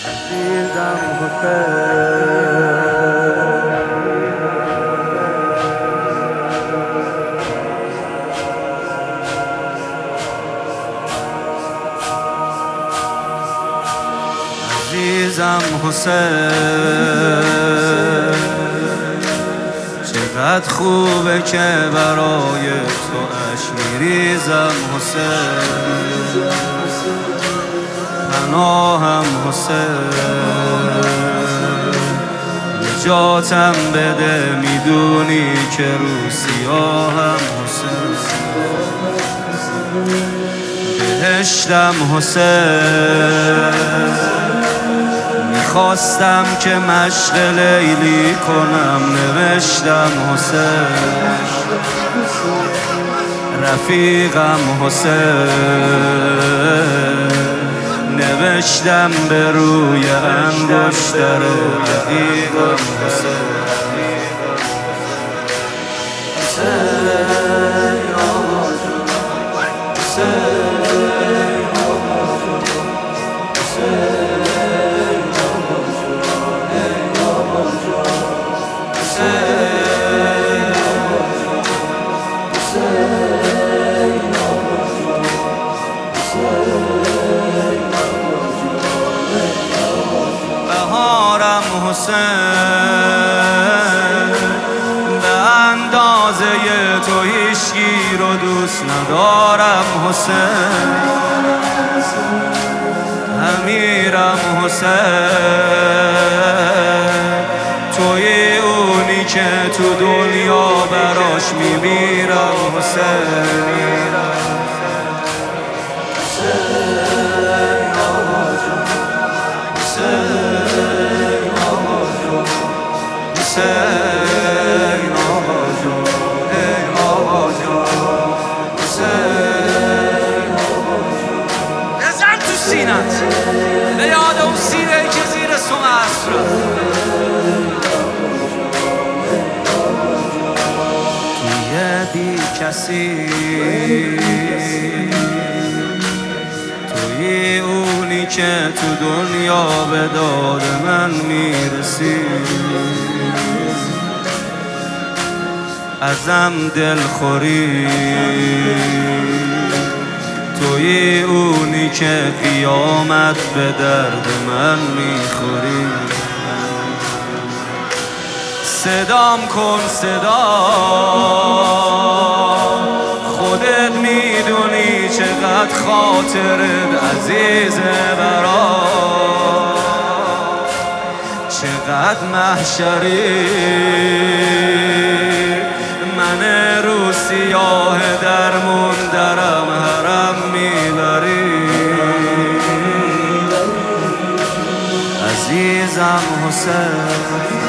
عزیزم حسین، عزیزم حسین، چقدر خوبه که برای تو اشک میریزم حسین، پناهم حسین، نجاتم بده، میدونی که رو سیاهم حسین، بهشتم حسین، میخواستم که مشق لیلی کنم، نوشتم حسین، رفیقم حسین، نوشتم به روی انگشتر رفیقم حسین، بهارم حسین، به اندازه تو هیچکی رو دوست ندارم حسین، امیرم حسین، توی اونی که تو دنیا براش میمیرم حسین، حسین آقا جون، ای آقا جون، حسین آقا جون، بزن تو سینت به یاد اون سینه‌ای که زیر سم عصر توی بی کسی، توی اونی که تو دنیا به داد من میرسی، ازم دلخوری، توی اونی که قیامت به درد من میخوری، صدام کن صدا، خودت میدونی چقدر خاطرت عزیزه برا، چقدر محشری، من رو سیاه درمون درم حرم میبری، عزیزم حسین.